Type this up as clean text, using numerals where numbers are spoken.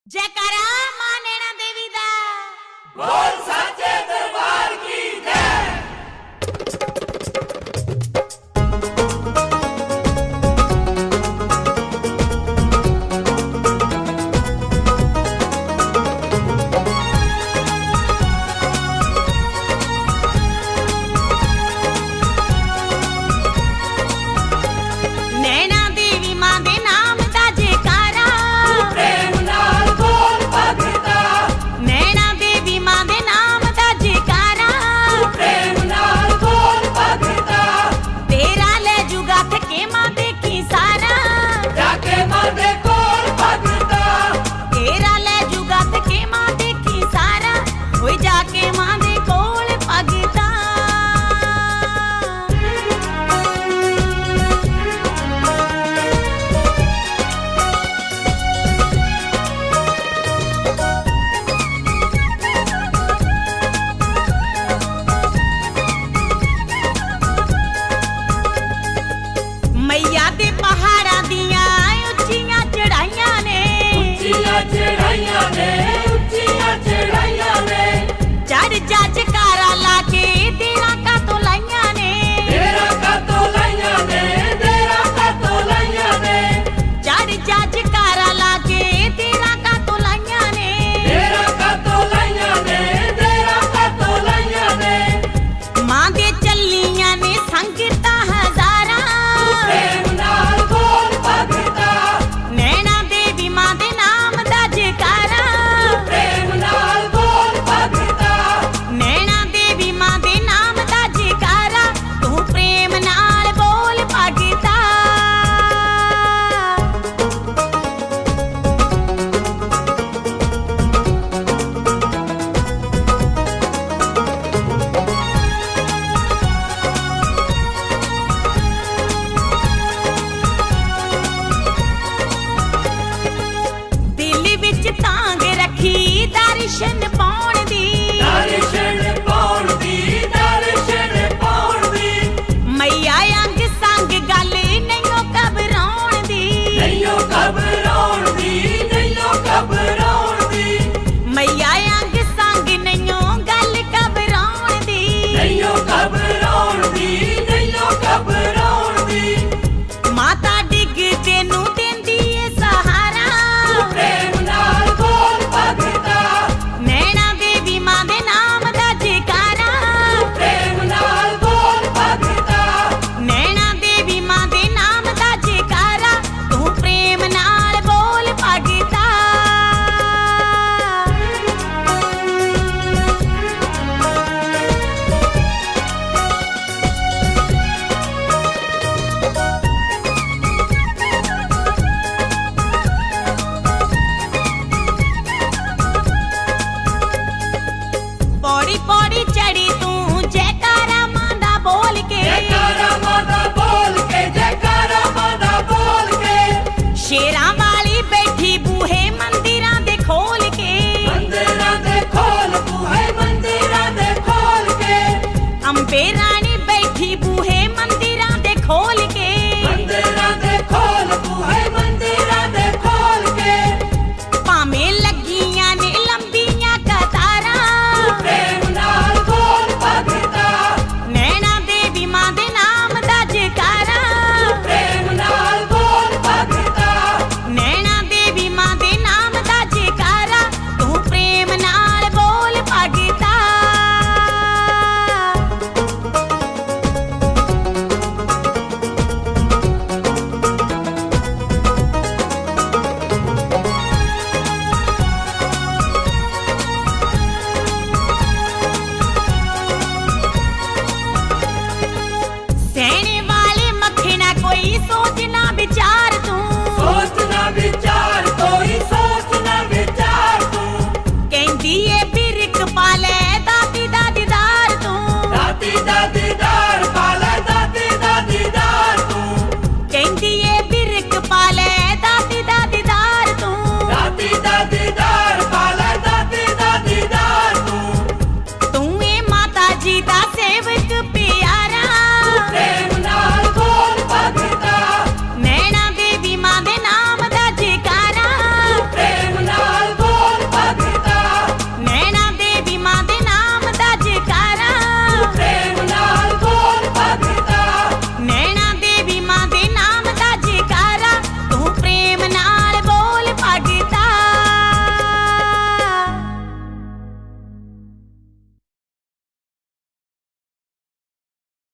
जयकारा मां नैना देवी दा बोल साचे दरबार की जय। नैना देवी मां दे नाम दा जयकारा प्रेम नाल बोल भगता, नैना देवी मां दे नाम दा जयकारा प्रेम नाल बोल भगता, तेरा ले जुगा थके मां देखी सारा जाके मां दे कोल भगता, तेरा ले जुगा थके मां देखी सारा ओए जाके मां दे कोल भगता मैया दे पहाड़ा दियां उच्चियां चढ़ाइयां ने उच्चियां चढ़ाइयां ने, उच्चियां चढ़ाइयां ने, चढ़ जा जकारा लाके तेरा का तो लाइयां ने तेरा का तो लाइयां ने, तेरा का तो लाइयां ने, चढ़ जा जकारा लाके तेरा का तो लाइयां ने तेरा का तो लाइयां ने, तेरा का तो लाइयां ने, मां दे चलियां ने संगता हजारा प्रेम नाल बोल भगता, नैना देवी मां दे नाम दा जयकारा प्रेम नाल बोल भगता, नैना देवी मां दे नाम दा जयकारा तू प्रेम नाल बोल भगता दिल विच तांग रखी दर्शन पाउण